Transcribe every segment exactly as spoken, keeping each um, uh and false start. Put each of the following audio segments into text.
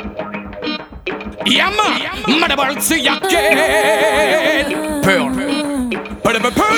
Yama, Madabal Tsiyaken Pearl, Pearl, Pearl.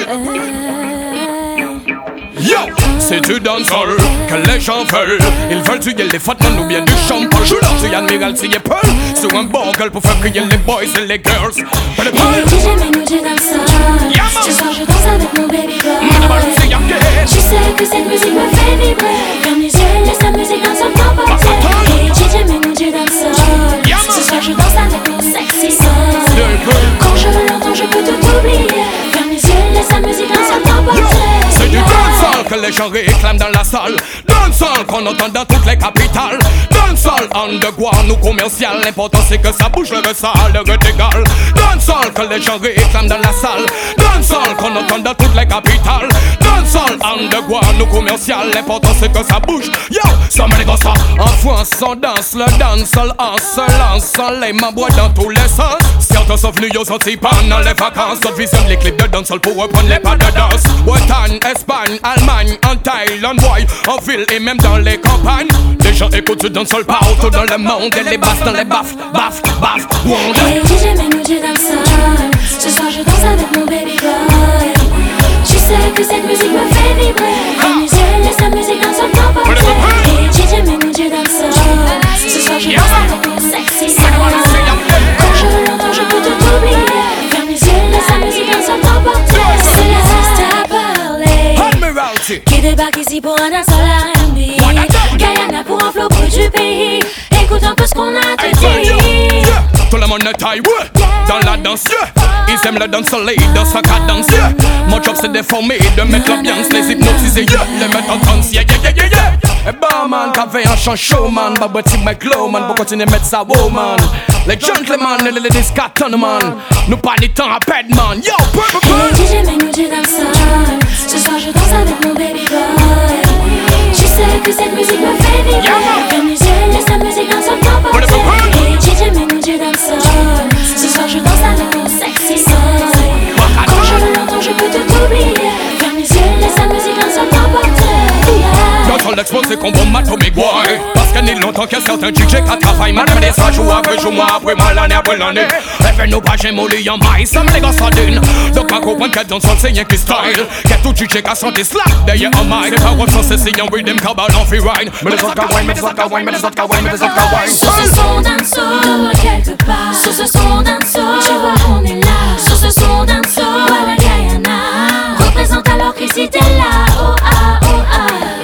Yo, c'est du dancehall que les gens veulent. Ils veulent tuer les fatman ou bien du champagne. Je leur dis Admiral Tsiye Pearl sur un bogle pour faire crier les boys et les girls. Pearl, Pearl. Hey, D J mets-nous du dancehall. Yama. Ce soir je danse avec mon baby boy. Madabal Tsiyaken. Tu sais que cette musique me fait vibrer. Ferme les yeux, laisse la musique dans son comporter. Hey, D J mets-nous du dancehall. Yama. Ce soir je danse avec mon sexy son. Quand je l'entends je peux tout oublier. Ferme les yeux, laisse la musique dans son comporter. C'est du dancehall que les gens réclament dans la salle. Dancehall qu'on entend dans toutes les capitales. Dancehall underground ou commercial. L'important c'est que ça bouge le sale, le égal. Dancehall que les gens réclament dans la salle. Dancehall qu'on entend dans toutes les capitales. Dancehall underground ou commercial. L'important c'est que ça bouge. Yo, ça me les gosses. En France on danse le dancehall en se lançant les membres dans tous les sens. Certains sont venus, ils sont si pendant les vacances. D'autres visionnent les clips de dancehall pour reprendre les pas de danse. Bretagne, Espagne, Allemagne, en Thaïlande, boy, en ville et même dans les campagnes. Les gens écoutent du dancehall partout dans le monde. Et les basses dans les baffes, baffes, baffes, wonder. Hey, D J mets-nous du dancehall. Ce soir je danse avec mon baby boy. Tu sais que cette musique me fait vibrer. Ferme les yeux, laisse la musique dans son comporter. Hey, D J mets-nous du dancehall. Ce soir je danse avec mon sexy son. Quand je l'entends je peux tout oublier. Ferme les yeux, laisse la musique dans son comporter. C'est la Sister Pearly Admiralty. qui débarque ici pour un dancehall R and B. Guyana pour un flow proche du pays. Écoute un peu ce qu'on a à te dire. Tout le monde est taille, ouais. Dans la danse, yeah. Ils aiment le dancehall et dans sa cadence, yeah. Mon job c'est déformé, de mettre l'ambiance, les hypnotiser, yeah. Les mettre en trance, yeah, yeah, yeah, yeah, yeah. Et barman, qu'avait un chant showman, babati my glow man, pour continuer à mettre sa woman. Les gentlemen, les ladies carton man. Nous pas les temps à perdre man, yo, purple Hey, D J mets-nous du dancehall. Ce soir je danse avec mon baby boy. Tu sais que cette musique me fait vibrer. Ferme les yeux, laisse la musique dans son comporter. Hey, D J mets-nous du dancehall. Ce soir je danse avec mon sexy son. Quand je l'entends je peux tout oublier. Ferme les yeux, laisse la musique dans son comporter. Dans l'exposé qu'on bombe atomique, ouais. Parce qu'il y a longtemps qu'il y a certains D J qui travaillent. Madame des ça joue après jour, moi après moi, l'année après l'année. Et fait nous pas j'ai molly en maille, ça me les gars s'adine. Donc à comprendre qu'elle danse c'est rien qui style. Qu'elle tout D J qui a santé slack, d'ailleurs en maille. Les paroles sont cessées, y'en rhythm, cabal, on fait ride. Mais les autres qu'à wine, mais les autres qu'à wine, mais les autres qu'à wine, mais les autres qu'à wine. Sur ce son dancehall, quelque part. Sur ce son dancehall, tu vois on est là. Sur ce son dancehall, voilà Guyana. Représente alors que si t'es là, oh ah, oh ah.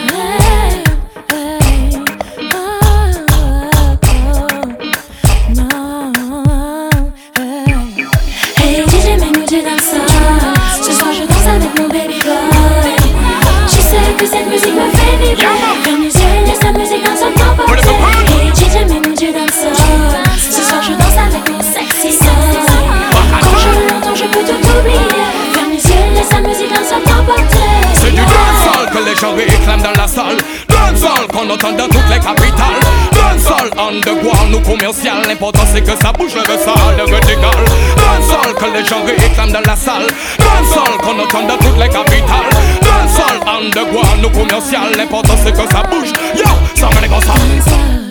Hey, D J mets-nous du dancehall. Ce soir je danse avec mon baby boy. Tu sais que cette musique me fait vibrer. Ferme les yeux, laisse la musique dans son comporter. Hey, D J mets-nous du dancehall. Ce soir je danse avec mon sexy son. Quand je l'entends je peux tout oublier. Ferme les yeux, laisse la musique dans son comporter. C'est du dancehall que les gens réclament dans la salle. Dancehall qu'on entend dans toutes les capitales. Dancehall underground ou commercial. L'important c'est que ça bouge le sale, le égal. Dancehall que les gens réclament dans la salle. Dancehall qu'on entend dans toutes les capitales. Dancehall underground ou commercial. L'important c'est que ça bouge. Yo, ça me les gosses.